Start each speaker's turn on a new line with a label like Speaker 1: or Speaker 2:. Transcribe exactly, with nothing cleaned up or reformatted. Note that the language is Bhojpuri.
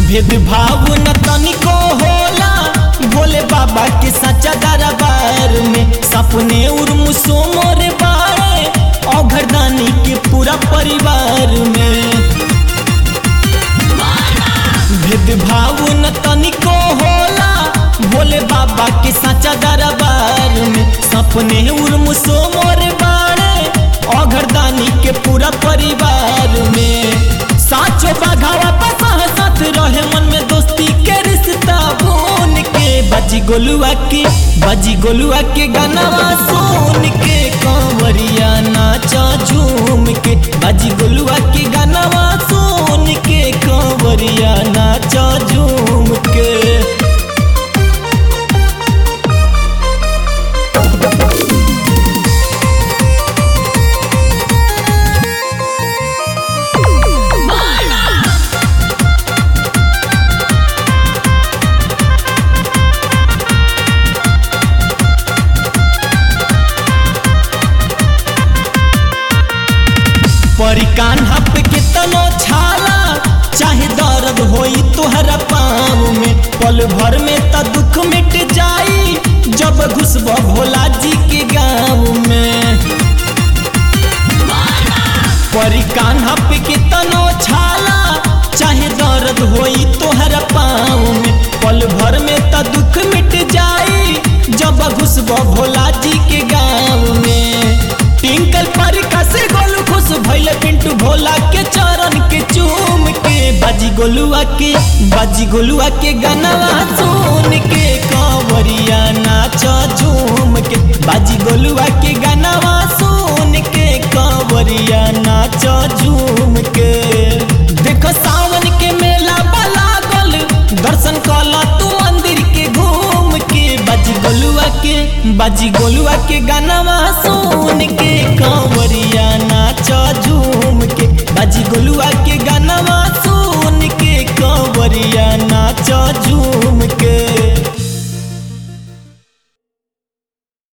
Speaker 1: भेदभाव न तनिको होला भोले बाबा के सच्चा दरबार में। सपने उर्मू सोमोर बारे औघरदानी के पूरा परिवार में। भेदभाव न तनिको होला भोले बाबा के सच्चा दरबार में। सपने उर्मू सोमोर बारे औघरदानी के पूरा परिवार में। साचो बाघावा पसाह साथ रहे मन में दोस्ती के रिश्ता बोन के। बाजी गोलुआ के बाजी गोलुआ के गानावा सुन के कांवरिया नाचा झूम के। बाजी गोलुआ के गानावा सुन के कांवरिया नाचा झूम के। परी कान्हा पे कितनो छाला चाहे दर्द होई तोहरा पाँव में। पल भर में त दुख मिट जाई जब घुसबा भोला जी के गाँव में। परी कान्हा पे कितनो छाला चाहे दर्द होई तोहरा पाँव में। पल भर में त दुख मिट जाई जब घुसबा भोला जी के गाँव में। टिंकल परी कसे गोलू खुश भइले पिंटू भोला के चरण के चूम के। बाजी गोलुआ के बाजी गोलुआ के गानावा सुन के कांवरिया नाचा झूम के। बाजी गोलुआ के गानावा सुन के कांवरिया नाचा झूम के। देखो सावन के मेला लागल दर्शन कला तू मंदिर के घूम के। बाजी गोलुआ के बाजी गोलुआ के गानावा सुन के कांवरिया नाचा झूम के। बाजी गोलुआ के गानावा सुन के कांवरिया